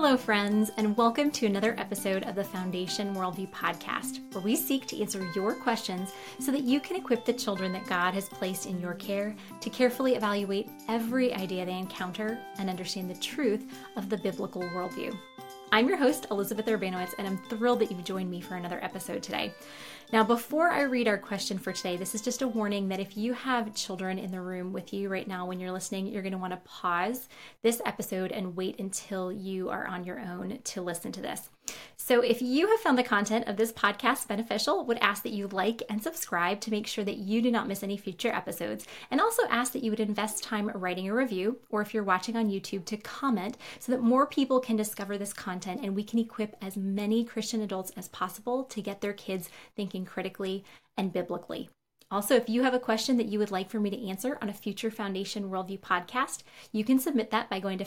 Hello, friends, and welcome to another episode of the Foundation Worldview podcast, where we seek to answer your questions so that you can equip the children that God has placed in your care to carefully evaluate every idea they encounter and understand the truth of the biblical worldview. I'm your host, Elizabeth Urbanowitz, and I'm thrilled that you've joined me for another episode today. Now, before I read our question for today, this is just a warning that if you have children in the room with you right now when you're listening, you're going to want to pause this episode and wait until you are on your own to listen to this. So if you have found the content of this podcast beneficial, would ask that you like and subscribe to make sure that you do not miss any future episodes, and also ask that you would invest time writing a review, or if you're watching on YouTube, to comment so that more people can discover this content and we can equip as many Christian adults as possible to get their kids thinking critically and biblically. Also, if you have a question that you would like for me to answer on a future Foundation Worldview podcast, you can submit that by going to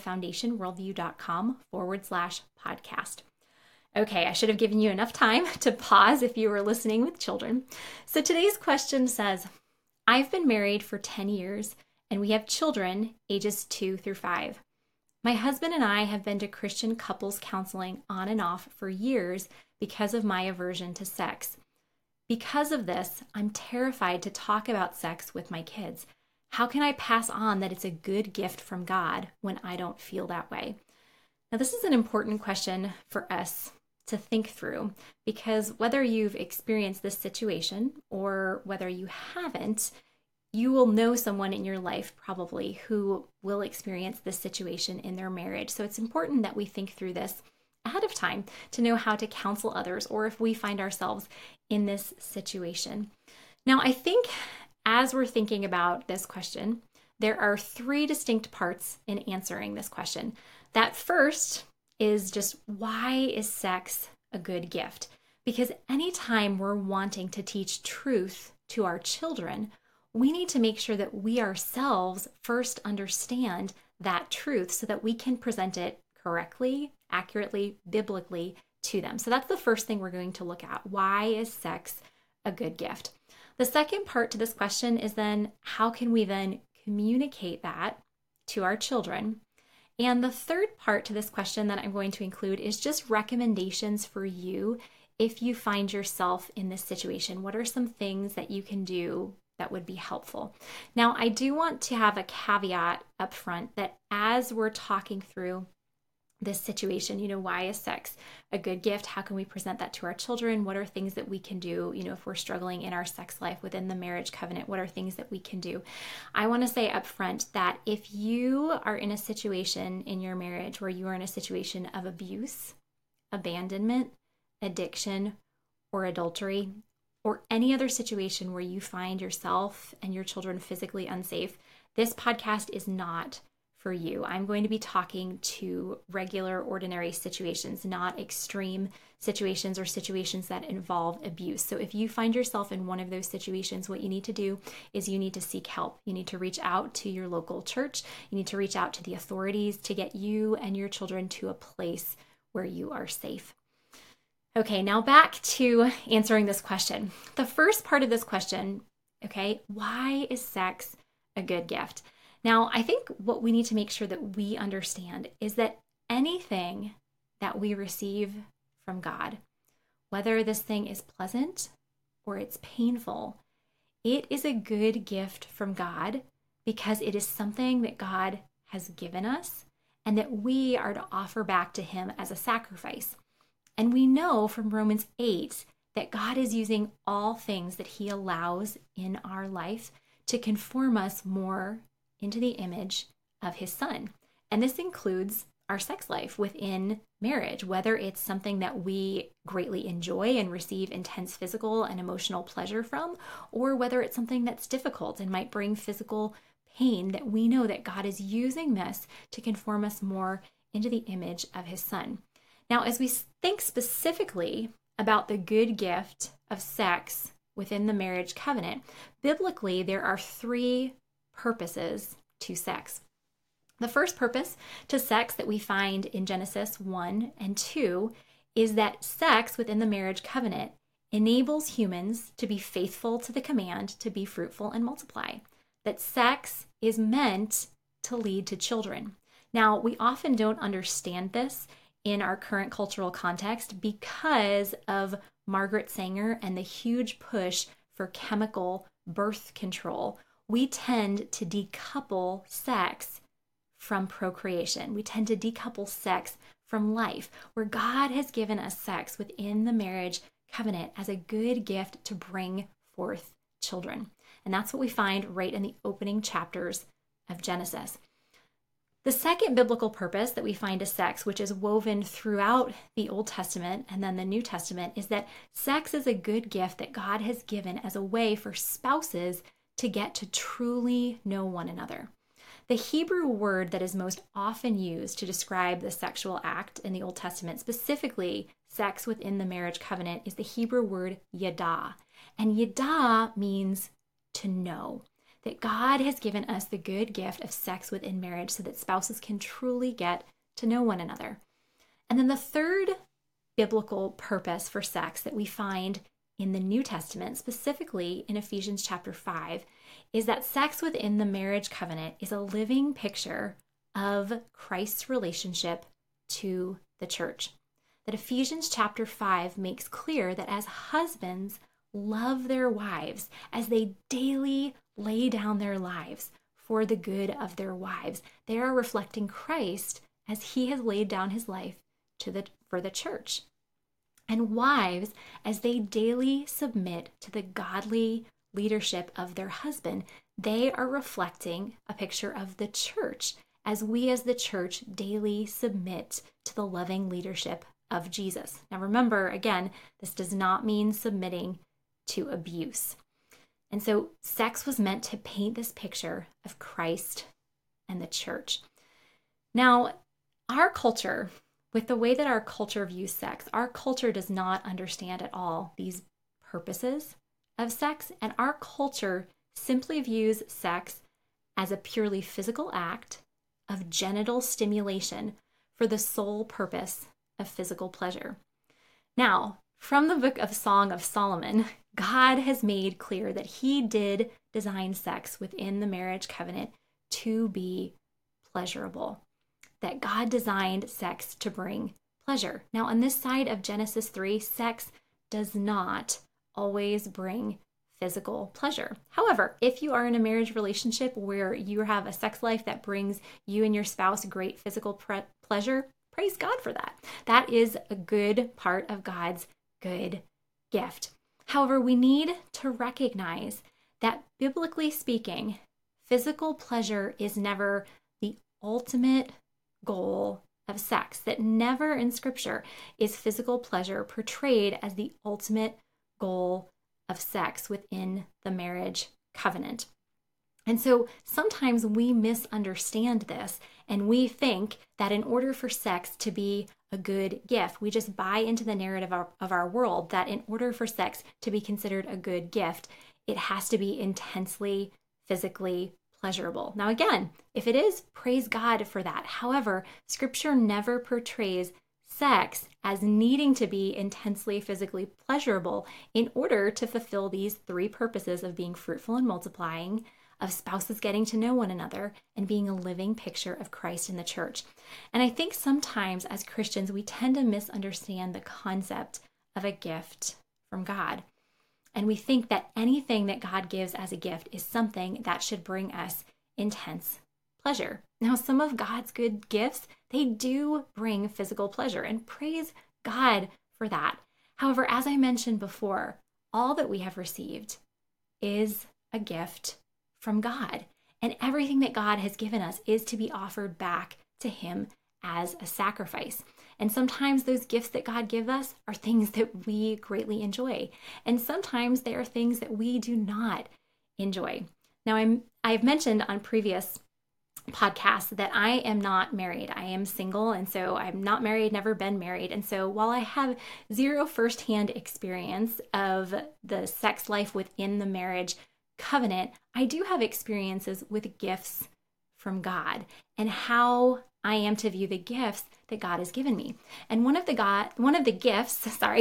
foundationworldview.com/podcast. Okay, I should have given you enough time to pause if you were listening with children. So today's question says, I've been married for 10 years and we have children ages 2 through 5. My husband and I have been to Christian couples counseling on and off for years because of my aversion to sex. Because of this, I'm terrified to talk about sex with my kids. How can I pass on that it's a good gift from God when I don't feel that way? Now, this is an important question for us to think through, because whether you've experienced this situation or whether you haven't, you will know someone in your life probably who will experience this situation in their marriage. So it's important that we think through this ahead of time to know how to counsel others, or if we find ourselves in this situation. Now, I think as we're thinking about this question, there are 3 distinct parts in answering this question. That first is just, why is sex a good gift? Because anytime we're wanting to teach truth to our children, we need to make sure that we ourselves first understand that truth so that we can present it correctly, accurately, biblically to them. So that's the first thing we're going to look at. Why is sex a good gift? The second part to this question is then, how can we then communicate that to our children? And the third part to this question that I'm going to include is just recommendations for you if you find yourself in this situation. What are some things that you can do that would be helpful? Now, I do want to have a caveat up front that as we're talking through this situation, why is sex a good gift? How can we present that to our children? What are things that we can do, if we're struggling in our sex life within the marriage covenant? What are things that we can do? I want to say up front that if you are in a situation in your marriage where you are in a situation of abuse, abandonment, addiction, or adultery, or any other situation where you find yourself and your children physically unsafe, this podcast is not for you. I'm going to be talking to regular, ordinary situations, not extreme situations or situations that involve abuse. So if you find yourself in one of those situations, what you need to do is you need to seek help. You need to reach out to your local church. You need to reach out to the authorities to get you and your children to a place where you are safe. Okay, now back to answering this question. The first part of this question, why is sex a good gift? Now, I think what we need to make sure that we understand is that anything that we receive from God, whether this thing is pleasant or it's painful, it is a good gift from God because it is something that God has given us and that we are to offer back to Him as a sacrifice. And we know from Romans 8 that God is using all things that He allows in our life to conform us more into the image of His Son. And this includes our sex life within marriage, whether it's something that we greatly enjoy and receive intense physical and emotional pleasure from, or whether it's something that's difficult and might bring physical pain, that we know that God is using this to conform us more into the image of His Son. Now, as we think specifically about the good gift of sex within the marriage covenant, biblically, there are 3 purposes to sex. The first purpose to sex that we find in Genesis 1 and 2 is that sex within the marriage covenant enables humans to be faithful to the command to be fruitful and multiply. That sex is meant to lead to children. Now, we often don't understand this in our current cultural context because of Margaret Sanger and the huge push for chemical birth control. We tend to decouple sex from procreation. We tend to decouple sex from life, where God has given us sex within the marriage covenant as a good gift to bring forth children. And that's what we find right in the opening chapters of Genesis. The second biblical purpose that we find of sex, which is woven throughout the Old Testament and then the New Testament, is that sex is a good gift that God has given as a way for spouses to get to truly know one another. The Hebrew word that is most often used to describe the sexual act in the Old Testament, specifically sex within the marriage covenant, is the Hebrew word yada. And yada means to know. That God has given us the good gift of sex within marriage so that spouses can truly get to know one another. And then the third biblical purpose for sex that we find in the New Testament, specifically in Ephesians chapter 5, is that sex within the marriage covenant is a living picture of Christ's relationship to the church. That Ephesians chapter 5 makes clear that as husbands love their wives, as they daily lay down their lives for the good of their wives, they are reflecting Christ as he has laid down his life for the church. And wives, as they daily submit to the godly leadership of their husband, they are reflecting a picture of the church as we as the church daily submit to the loving leadership of Jesus. Now remember, again, this does not mean submitting to abuse. And so sex was meant to paint this picture of Christ and the church. Now, our culture, with the way that our culture views sex, our culture does not understand at all these purposes of sex, and our culture simply views sex as a purely physical act of genital stimulation for the sole purpose of physical pleasure. Now, from the book of Song of Solomon, God has made clear that he did design sex within the marriage covenant to be pleasurable, that God designed sex to bring pleasure. Now, on this side of Genesis 3, sex does not always bring physical pleasure. However, if you are in a marriage relationship where you have a sex life that brings you and your spouse great physical pleasure, praise God for that. That is a good part of God's good gift. However, we need to recognize that biblically speaking, physical pleasure is never the ultimate goal of sex, that never in Scripture is physical pleasure portrayed as the ultimate goal of sex within the marriage covenant. And so sometimes we misunderstand this and we think that in order for sex to be a good gift, we just buy into the narrative of our world that in order for sex to be considered a good gift, it has to be intensely physically pleasurable. Now, again, if it is, praise God for that. However, Scripture never portrays sex as needing to be intensely physically pleasurable in order to fulfill these three purposes of being fruitful and multiplying, of spouses getting to know one another, and being a living picture of Christ in the church. And I think sometimes as Christians, we tend to misunderstand the concept of a gift from God. And we think that anything that God gives as a gift is something that should bring us intense pleasure. Now, some of God's good gifts, they do bring physical pleasure, and praise God for that. However, as I mentioned before, all that we have received is a gift from God. And everything that God has given us is to be offered back to him as a sacrifice. And sometimes those gifts that God gives us are things that we greatly enjoy. And sometimes they are things that we do not enjoy. Now, I've mentioned on previous podcasts that I am not married. I am single, and so I'm not married, never been married. And so while I have zero firsthand experience of the sex life within the marriage covenant, I do have experiences with gifts from God and how I am to view the gifts that God has given me. And one of the gifts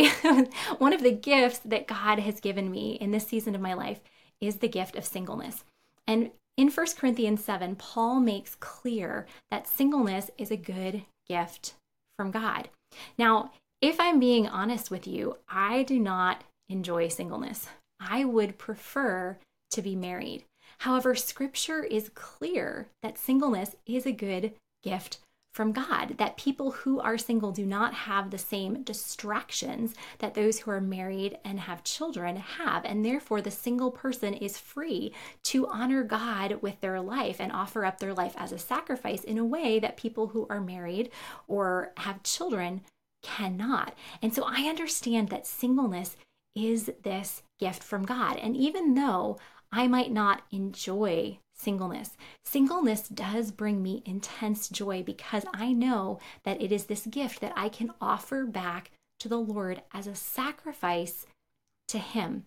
that God has given me in this season of my life is the gift of singleness. And in 1 Corinthians 7, Paul makes clear that singleness is a good gift from God. Now, if I'm being honest with you, I do not enjoy singleness. I would prefer to be married. However, scripture is clear that singleness is a good gift from God, that people who are single do not have the same distractions that those who are married and have children have. And therefore, the single person is free to honor God with their life and offer up their life as a sacrifice in a way that people who are married or have children cannot. And so I understand that singleness is this gift from God. And even though I might not enjoy singleness, singleness does bring me intense joy because I know that it is this gift that I can offer back to the Lord as a sacrifice to Him.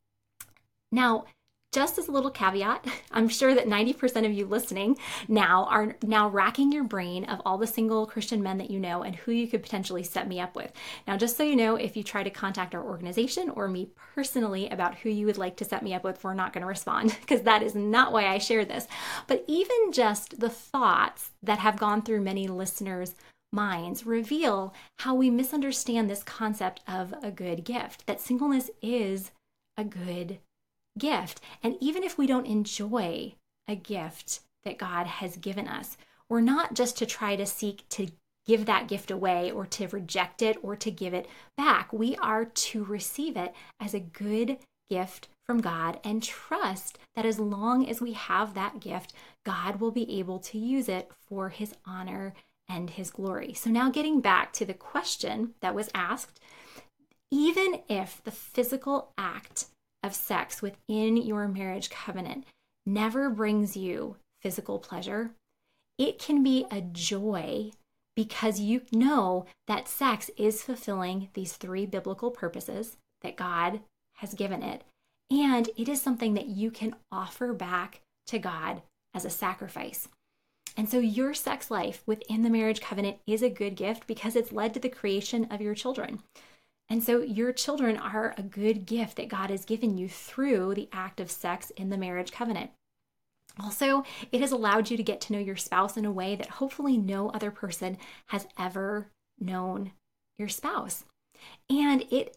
Now, just as a little caveat, I'm sure that 90% of you listening now are now racking your brain of all the single Christian men that you know and who you could potentially set me up with. Now, just so you know, if you try to contact our organization or me personally about who you would like to set me up with, we're not going to respond because that is not why I share this. But even just the thoughts that have gone through many listeners' minds reveal how we misunderstand this concept of a good gift, that singleness is a good gift. And even if we don't enjoy a gift that God has given us, we're not just to try to seek to give that gift away or to reject it or to give it back. We are to receive it as a good gift from God and trust that as long as we have that gift, God will be able to use it for His honor and His glory. So now getting back to the question that was asked, even if the physical act of sex within your marriage covenant never brings you physical pleasure, it can be a joy because you know that sex is fulfilling these 3 biblical purposes that God has given it. And it is something that you can offer back to God as a sacrifice. And so your sex life within the marriage covenant is a good gift because it's led to the creation of your children. And so your children are a good gift that God has given you through the act of sex in the marriage covenant. Also, it has allowed you to get to know your spouse in a way that hopefully no other person has ever known your spouse. And it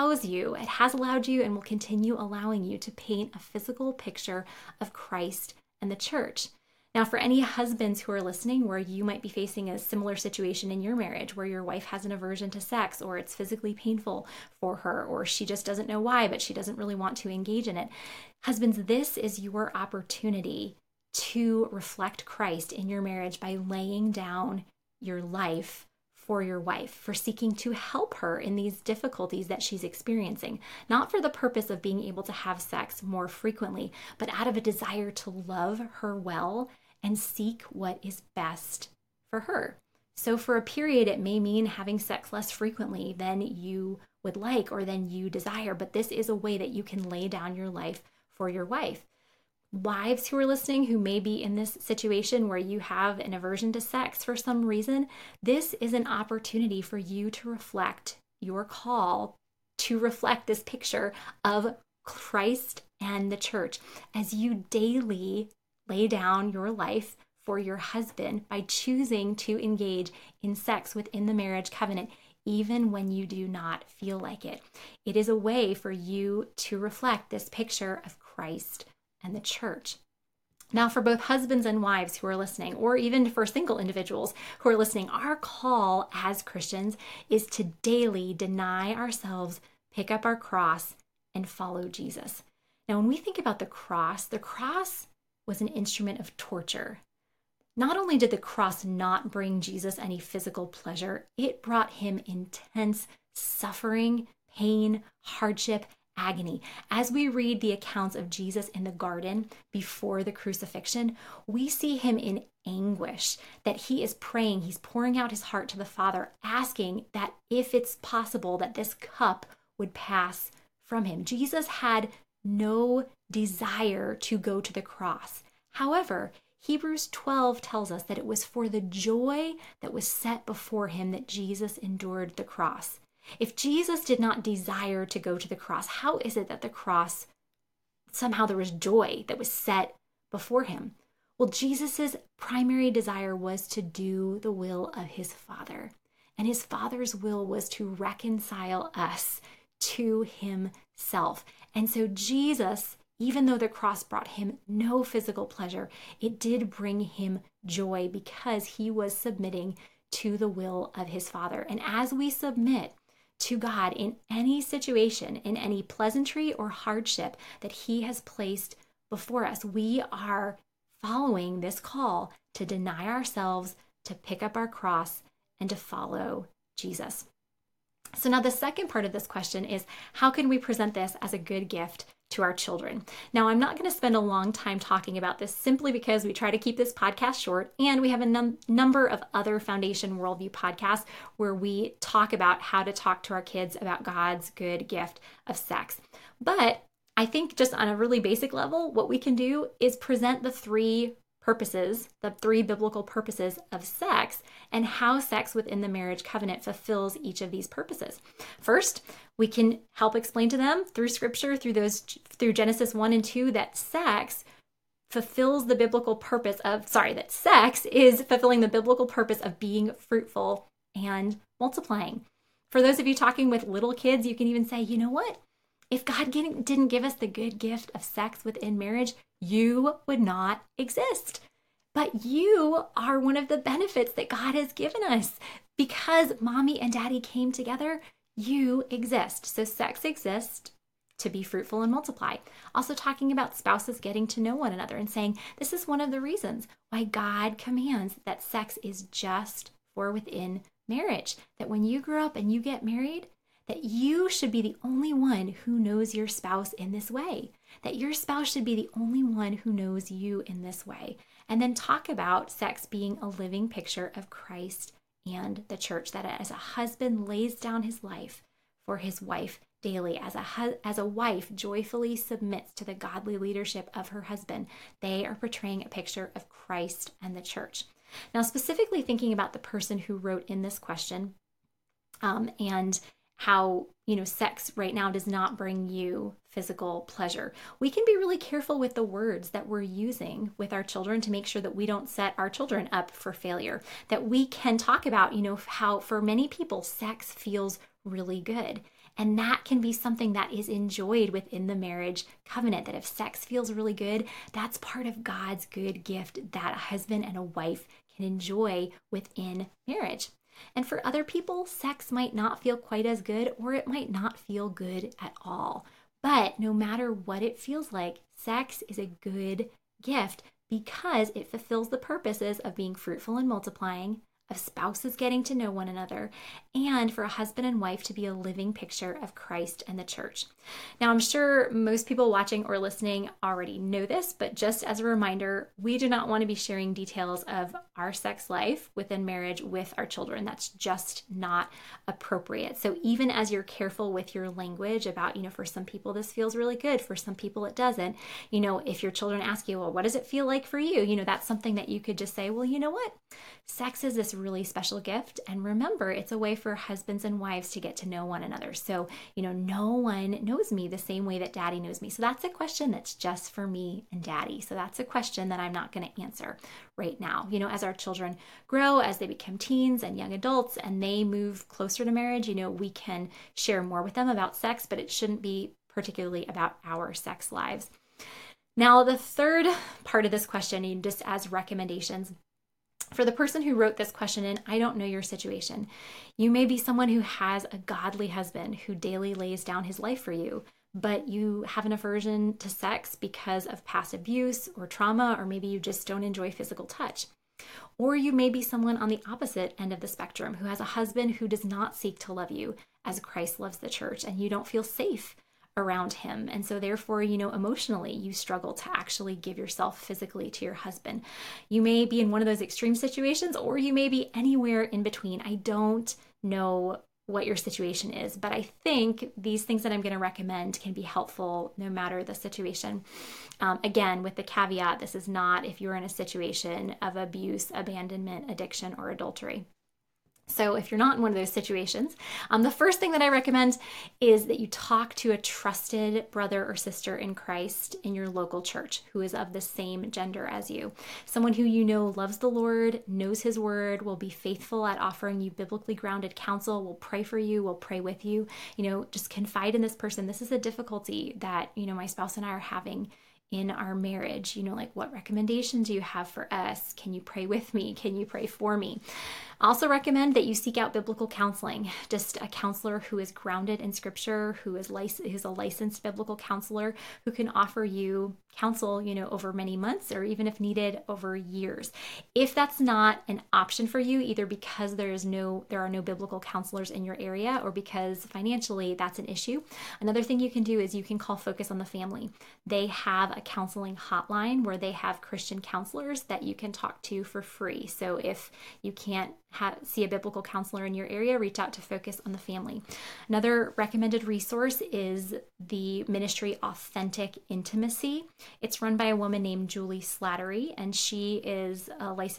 has allowed you and will continue allowing you to paint a physical picture of Christ and the church. Now, for any husbands who are listening where you might be facing a similar situation in your marriage where your wife has an aversion to sex or it's physically painful for her or she just doesn't know why, but she doesn't really want to engage in it. Husbands, this is your opportunity to reflect Christ in your marriage by laying down your life for your wife, for seeking to help her in these difficulties that she's experiencing, not for the purpose of being able to have sex more frequently, but out of a desire to love her well and seek what is best for her. So for a period, it may mean having sex less frequently than you would like or than you desire, but this is a way that you can lay down your life for your wife. Wives who are listening who may be in this situation where you have an aversion to sex for some reason, this is an opportunity for you to reflect your call to reflect this picture of Christ and the church as you daily lay down your life for your husband by choosing to engage in sex within the marriage covenant, even when you do not feel like it. It is a way for you to reflect this picture of Christ and the church. Now, for both husbands and wives who are listening, or even for single individuals who are listening, our call as Christians is to daily deny ourselves, pick up our cross, and follow Jesus. Now, when we think about the cross was an instrument of torture. Not only did the cross not bring Jesus any physical pleasure, it brought him intense suffering, pain, hardship, agony. As we read the accounts of Jesus in the garden before the crucifixion, we see him in anguish, that he is praying, he's pouring out his heart to the Father, asking that if it's possible that this cup would pass from him. Jesus had no desire to go to the cross. However, Hebrews 12 tells us that it was for the joy that was set before him that Jesus endured the cross. If Jesus did not desire to go to the cross, how is it that the cross, somehow there was joy that was set before him? Well, Jesus's primary desire was to do the will of his Father. And his Father's will was to reconcile us to himself. And so Jesus, even though the cross brought him no physical pleasure, it did bring him joy because he was submitting to the will of his Father. And as we submit to God in any situation, in any pleasantry or hardship that he has placed before us, we are following this call to deny ourselves, to pick up our cross, and to follow Jesus. So now the second part of this question is, how can we present this as a good gift to our children? Now, I'm not going to spend a long time talking about this simply because we try to keep this podcast short, and we have a number of other Foundation Worldview podcasts where we talk about how to talk to our kids about God's good gift of sex. But I think just on a really basic level, what we can do is present the three biblical purposes of sex and how sex within the marriage covenant fulfills each of these purposes. First, we can help explain to them through scripture, through Genesis 1 and 2, that sex is fulfilling the biblical purpose of being fruitful and multiplying. For those of you talking with little kids, you can even say, you know what? If God didn't give us the good gift of sex within marriage, you would not exist. But you are one of the benefits that God has given us. Because mommy and daddy came together, you exist. So sex exists to be fruitful and multiply. Also talking about spouses getting to know one another and saying, this is one of the reasons why God commands that sex is just for within marriage. That when you grow up and you get married, that you should be the only one who knows your spouse in this way, that your spouse should be the only one who knows you in this way. And then talk about sex being a living picture of Christ and the church, that as a husband lays down his life for his wife daily, as a wife joyfully submits to the godly leadership of her husband, they are portraying a picture of Christ and the church. Now, specifically thinking about the person who wrote in this question, and how, sex right now does not bring you physical pleasure. We can be really careful with the words that we're using with our children to make sure that we don't set our children up for failure. That we can talk about, how for many people, sex feels really good. And that can be something that is enjoyed within the marriage covenant, that if sex feels really good, that's part of God's good gift that a husband and a wife can enjoy within marriage. And for other people, sex might not feel quite as good, or it might not feel good at all. But no matter what it feels like, sex is a good gift because it fulfills the purposes of being fruitful and multiplying, of spouses getting to know one another, and for a husband and wife to be a living picture of Christ and the church. Now, I'm sure most people watching or listening already know this, but just as a reminder, we do not want to be sharing details of our sex life within marriage with our children. That's just not appropriate. So even as you're careful with your language about, for some people this feels really good, for some people it doesn't, if your children ask you, well, what does it feel like for you? That's something that you could just say, well, you know what? Sex is this really special gift. And remember, it's a way for husbands and wives to get to know one another. So, no one knows me the same way that daddy knows me. So that's a question that's just for me and daddy. So that's a question that I'm not going to answer right now. As our children grow, as they become teens and young adults, and they move closer to marriage, we can share more with them about sex, but it shouldn't be particularly about our sex lives. Now, the third part of this question, just as recommendations, for the person who wrote this question in, I don't know your situation. You may be someone who has a godly husband who daily lays down his life for you, but you have an aversion to sex because of past abuse or trauma, or maybe you just don't enjoy physical touch. Or you may be someone on the opposite end of the spectrum who has a husband who does not seek to love you as Christ loves the church, and you don't feel safe around him. And so therefore, emotionally, you struggle to actually give yourself physically to your husband. You may be in one of those extreme situations, or you may be anywhere in between. I don't know what your situation is, but I think these things that I'm going to recommend can be helpful no matter the situation. Again, with the caveat, this is not if you're in a situation of abuse, abandonment, addiction, or adultery. So if you're not in one of those situations, the first thing that I recommend is that you talk to a trusted brother or sister in Christ in your local church who is of the same gender as you. Someone who you know loves the Lord, knows his word, will be faithful at offering you biblically grounded counsel, will pray for you, will pray with you. Just confide in this person. This is a difficulty that, my spouse and I are having in our marriage. Like, what recommendations do you have for us? Can you pray with me? Can you pray for me? Also recommend that you seek out biblical counseling, just a counselor who is grounded in scripture, who's a licensed biblical counselor who can offer you counsel, over many months or even if needed over years. If that's not an option for you, either because there are no biblical counselors in your area or because financially that's an issue, another thing you can do is you can call Focus on the Family. They have a counseling hotline where they have Christian counselors that you can talk to for free. So if you can't see a biblical counselor in your area, reach out to Focus on the Family. Another recommended resource is the ministry Authentic Intimacy. It's run by a woman named Julie Slattery, and she is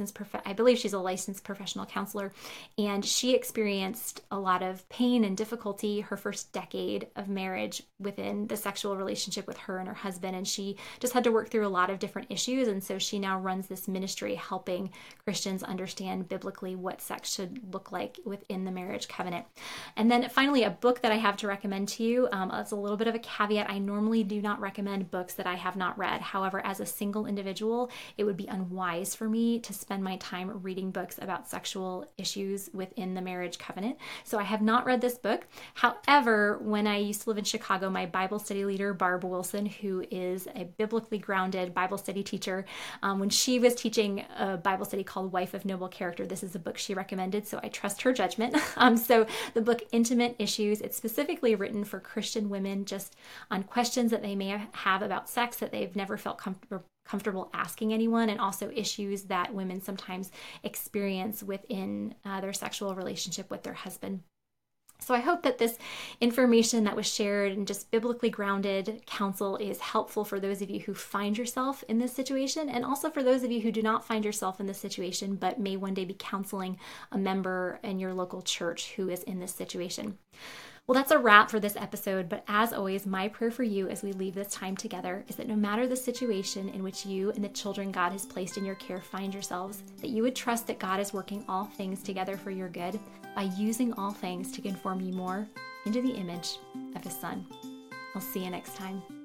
I believe she's a licensed professional counselor, and she experienced a lot of pain and difficulty her first decade of marriage within the sexual relationship with her and her husband, and she just had to work through a lot of different issues, and so she now runs this ministry helping Christians understand biblically what sex should look like within the marriage covenant. And then finally, a book that I have to recommend to you. It's a little bit of a caveat. I normally do not recommend books that I have not read. However, as a single individual, it would be unwise for me to spend my time reading books about sexual issues within the marriage covenant. So I have not read this book. However, when I used to live in Chicago, my Bible study leader, Barb Wilson, who is a biblically grounded Bible study teacher, when she was teaching a Bible study called Wife of Noble Character, this is a book she recommended, so I trust her judgment. So the book Intimate Issues, it's specifically written for Christian women just on questions that they may have about sex that they've never felt comfortable asking anyone, and also issues that women sometimes experience within their sexual relationship with their husband. So I hope that this information that was shared and just biblically grounded counsel is helpful for those of you who find yourself in this situation, and also for those of you who do not find yourself in this situation but may one day be counseling a member in your local church who is in this situation. Well, that's a wrap for this episode, but as always, my prayer for you as we leave this time together is that no matter the situation in which you and the children God has placed in your care find yourselves, that you would trust that God is working all things together for your good by using all things to conform you more into the image of His Son. I'll see you next time.